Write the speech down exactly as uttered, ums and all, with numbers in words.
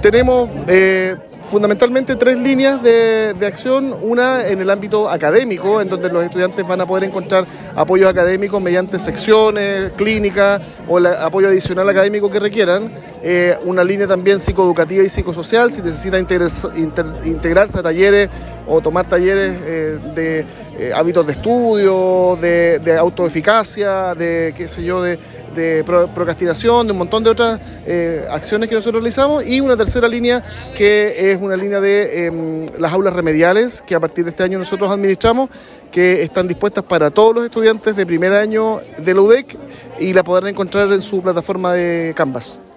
Tenemos eh, fundamentalmente tres líneas de, de acción. Una en el ámbito académico, en donde los estudiantes van a poder encontrar apoyos académicos mediante secciones, clínicas o el apoyo adicional académico que requieran. Eh, una línea también psicoeducativa y psicosocial, si necesita integrarse, inter, integrarse a talleres o tomar talleres eh, de eh, hábitos de estudio, de, de autoeficacia, de qué sé yo, de, de procrastinación, de un montón de otras eh, acciones que nosotros realizamos. Y una tercera línea que es una línea de eh, las aulas remediales que a partir de este año nosotros administramos, que están dispuestas para todos los estudiantes de primer año de la U D E C y la podrán encontrar en su plataforma de Canvas.